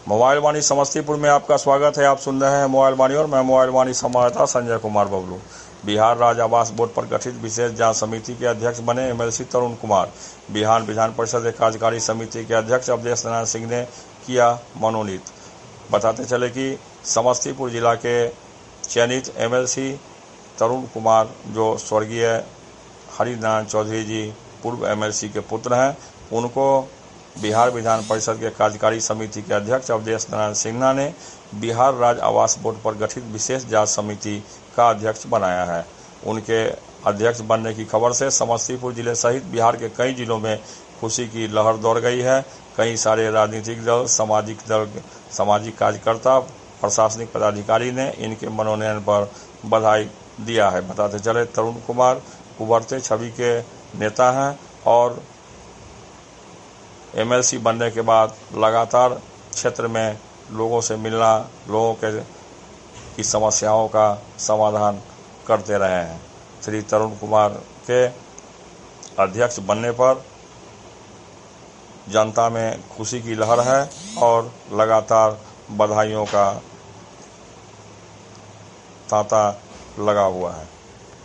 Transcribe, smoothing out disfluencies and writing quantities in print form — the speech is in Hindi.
मोबाइल वाणी समस्तीपुर में आपका स्वागत है। आप सुन रहे हैं मोबाइल वाणी और मैं मोबाइल वाणी संवाददाता संजय कुमार बबलू। बिहार राज्य आवास बोर्ड पर गठित विशेष जांच समिति के अध्यक्ष बने एमएलसी तरुण कुमार। बिहार विधान परिषद के कार्यकारी समिति के अध्यक्ष अवधेश नारायण सिंह ने किया मनोनीत। बताते चले कि समस्तीपुर जिला के चयनित एमएलसी तरुण कुमार, जो स्वर्गीय हरिनारायण चौधरी जी पूर्व एमएलसी के पुत्र हैं, उनको बिहार विधान परिषद के कार्यकारी समिति के अध्यक्ष अवधेश नारायण सिन्हा ने बिहार राज्य आवास बोर्ड पर गठित विशेष जांच समिति का अध्यक्ष बनाया है। उनके अध्यक्ष बनने की खबर से समस्तीपुर जिले सहित बिहार के कई जिलों में खुशी की लहर दौड़ गई है। कई सारे राजनीतिक दल, सामाजिक कार्यकर्ता, प्रशासनिक पदाधिकारी ने इनके मनोनयन पर बधाई दिया है। बताते चले, तरुण कुमार उभरते छवि के नेता हैं और एमएलसी बनने के बाद लगातार क्षेत्र में लोगों से मिलना, लोगों की समस्याओं का समाधान करते रहे हैं। श्री तरुण कुमार के अध्यक्ष बनने पर जनता में खुशी की लहर है और लगातार बधाइयों का तांता लगा हुआ है।